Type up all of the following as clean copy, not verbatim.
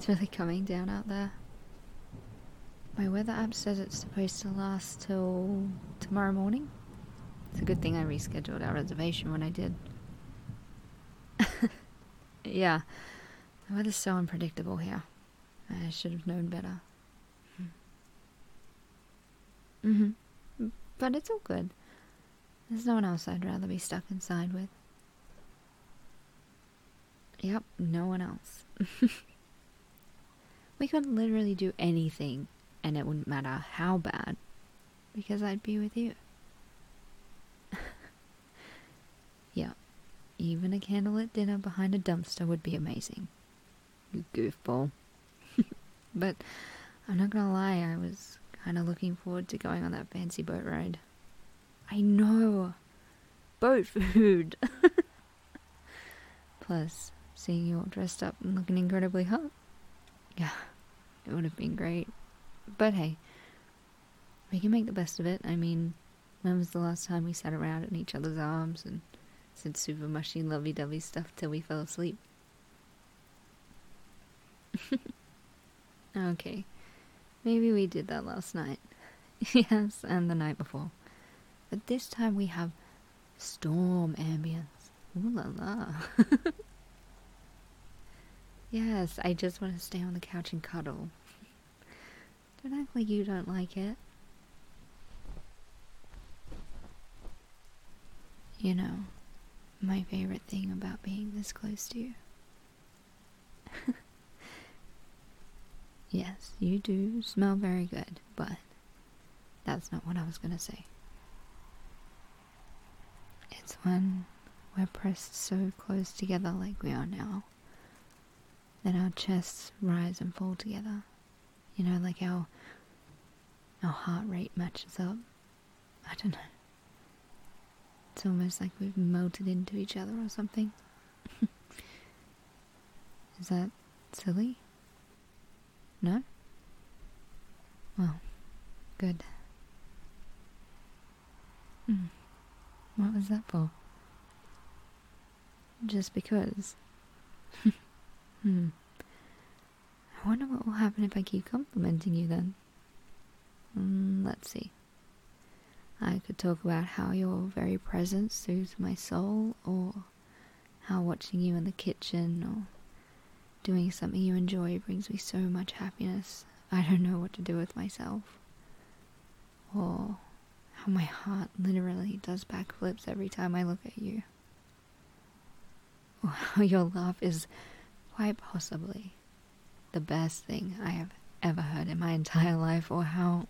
It's really coming down out there. My weather app says it's supposed to last till tomorrow morning. It's a good thing I rescheduled our reservation when I did. Yeah, the weather's so unpredictable here. I should have known better. But it's all good. There's no one else I'd rather be stuck inside with. Yep, no one else. We could literally do anything, and it wouldn't matter how bad, because I'd be with you. Yeah, even a candlelit dinner behind a dumpster would be amazing. You goofball. But I'm not gonna lie, I was kind of looking forward to going on that fancy boat ride. I know! Boat food! Plus, seeing you all dressed up and looking incredibly hot. Yeah, it would have been great. But hey, we can make the best of it. I mean, when was the last time we sat around in each other's arms and said super mushy lovey-dovey stuff till we fell asleep? Okay, maybe we did that last night. Yes, and the night before. But this time we have storm ambience. Ooh la la. Yes, I just want to stay on the couch and cuddle. Don't act like you don't like it. You know, my favorite thing about being this close to you. Yes, you do smell very good, but that's not what I was gonna say. It's when we're pressed so close together like we are now, that our chests rise and fall together. You know, like our heart rate matches up. I don't know. It's almost like we've melted into each other or something. Is that silly? No? Well, good. What was that for? Just because. I wonder what will happen if I keep complimenting you then. Let's see. I could talk about how your very presence soothes my soul, or how watching you in the kitchen or doing something you enjoy brings me so much happiness I don't know what to do with myself. Or how my heart literally does backflips every time I look at you. Or how your laugh is quite possibly the best thing I have ever heard in my entire life, or how...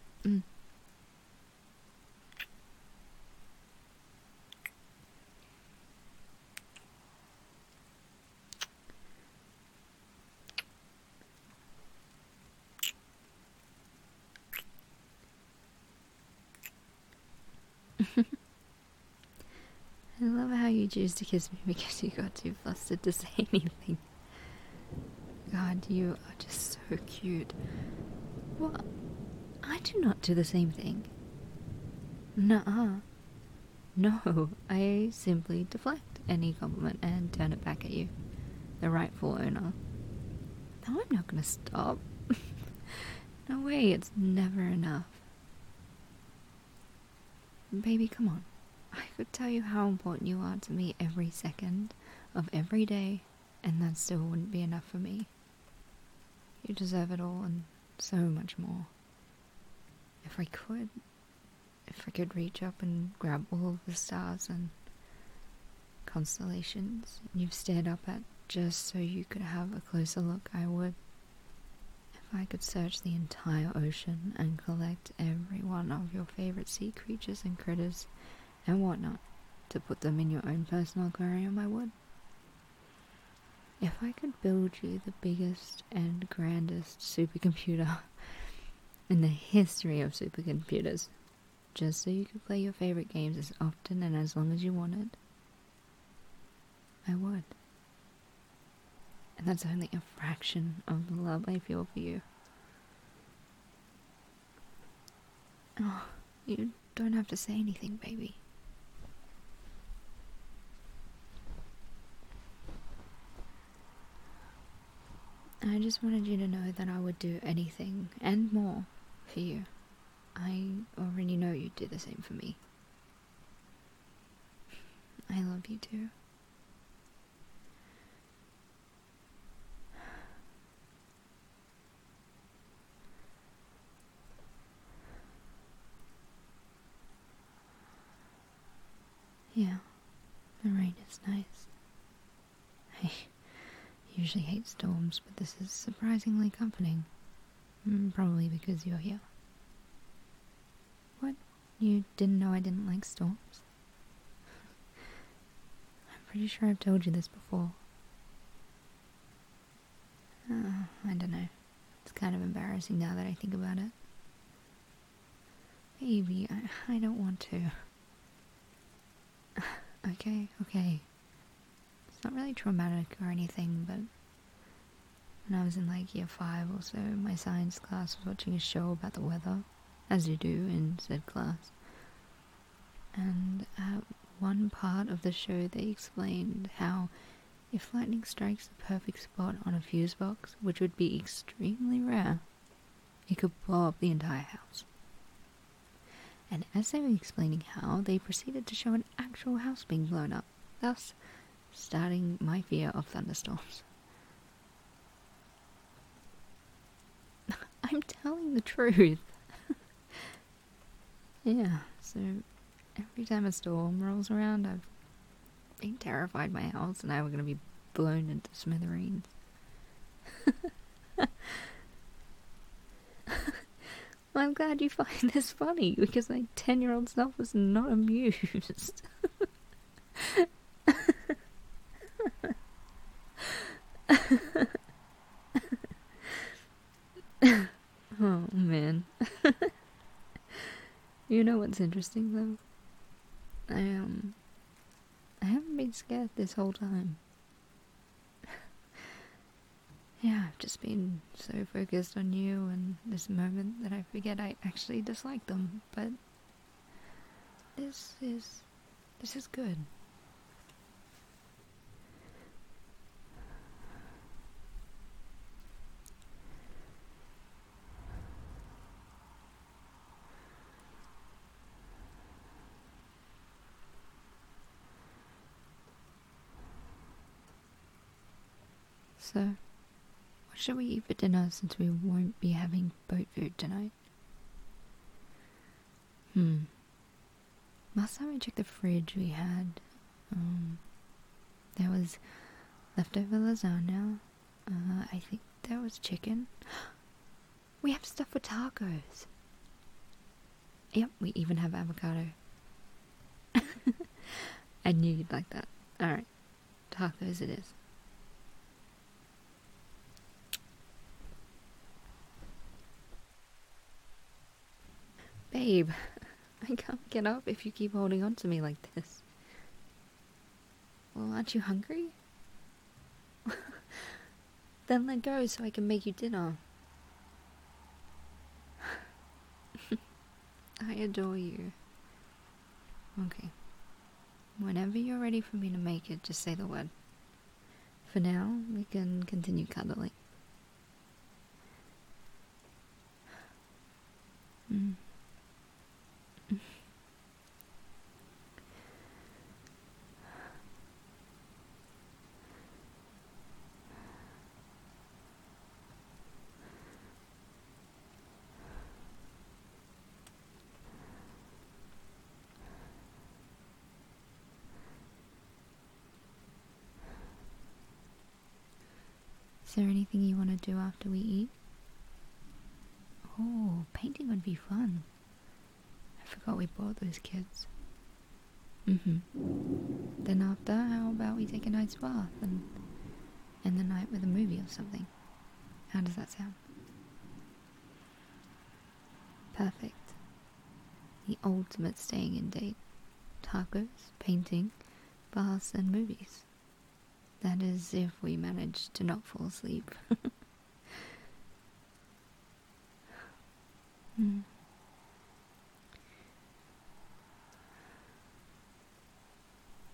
I love how you choose to kiss me because you got too flustered to say anything. God, you are just so cute. Well, I do not do the same thing. Nuh-uh. No, I simply deflect any compliment and turn it back at you, the rightful owner. No, I'm not gonna stop. No way, it's never enough. Baby, come on. I could tell you how important you are to me every second of every day, and that still wouldn't be enough for me. You deserve it all and so much more. If I could reach up and grab all of the stars and constellations you've stared up at just so you could have a closer look, I would. If I could search the entire ocean and collect every one of your favorite sea creatures and critters and whatnot to put them in your own personal aquarium, I would. If I could build you the biggest and grandest supercomputer in the history of supercomputers, just so you could play your favorite games as often and as long as you wanted, I would. And that's only a fraction of the love I feel for you. Oh, you don't have to say anything, baby. I just wanted you to know that I would do anything and more for you. I already know you'd do the same for me. I love you too. Yeah, the rain is nice. I usually hate storms, but this is surprisingly comforting. Probably because you're here. What? You didn't know I didn't like storms? I'm pretty sure I've told you this before. I don't know. It's kind of embarrassing now that I think about it. Baby, I don't want to. Okay. It's not really traumatic or anything, but when I was in like year 5 or so, my science class was watching a show about the weather, as you do in said class. And at one part of the show they explained how if lightning strikes the perfect spot on a fuse box, which would be extremely rare, it could blow up the entire house. And as they were explaining how, they proceeded to show an actual house being blown up, thus starting my fear of thunderstorms. I'm telling the truth. Yeah, so every time a storm rolls around, I've been terrified my house and I were going to be blown into smithereens. Well, I'm glad you find this funny, because my 10-year-old self was not amused. Oh, man. You know what's interesting, though? I haven't been scared this whole time. Yeah, I've just been so focused on you and this moment that I forget I actually dislike them, but this is good. So, what should we eat for dinner since we won't be having boat food tonight? Last time I checked the fridge we had, there was leftover lasagna, I think there was chicken. We have stuff for tacos. Yep, we even have avocado. I knew you'd like that. Alright, tacos it is. Babe, I can't get up if you keep holding on to me like this. Well, aren't you hungry? Then let go so I can make you dinner. I adore you. Okay. Whenever you're ready for me to make it, just say the word. For now, we can continue cuddling. Is there anything you want to do after we eat? Oh, painting would be fun. I forgot we bought those kits. Then after, how about we take a nice bath and end the night with a movie or something? How does that sound? Perfect. The ultimate staying in date. Tacos, painting, baths and movies. That is if we manage to not fall asleep.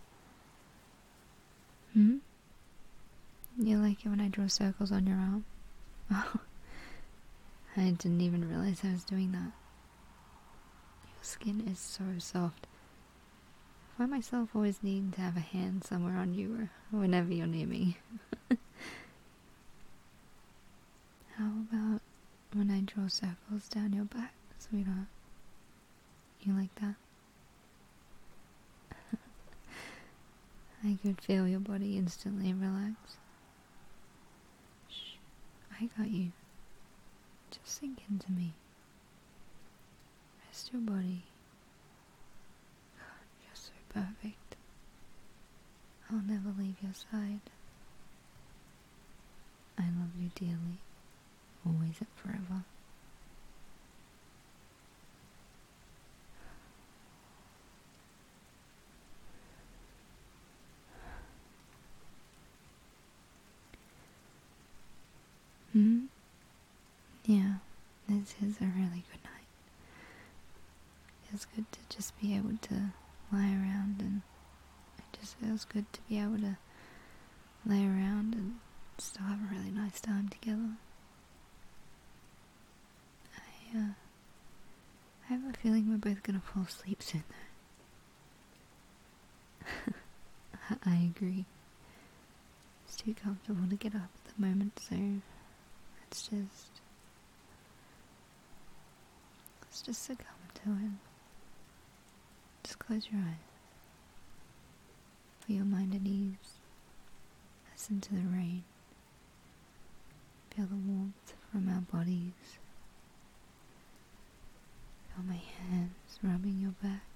You like it when I draw circles on your arm? Oh, I didn't even realize I was doing that. Your skin is so soft. I find myself always needing to have a hand somewhere on you or whenever you're near me. How about when I draw circles down your back, sweetheart? You like that? I could feel your body instantly relax. Shh, I got you. Just sink into me. Rest your body. God, you're so perfect. I'll never leave your side. I love you dearly, always and forever. Hmm? Yeah, this is a really good night. It's good to just be able to lie around, and it just feels good to be able to lay around and still have a really nice time together. I have a feeling we're both gonna fall asleep soon though. I agree. It's too comfortable to get up at the moment, so let's just succumb to it. Just close your eyes. Put your mind at ease. Listen to the rain. Feel the warmth from our bodies. Feel my hands rubbing your back.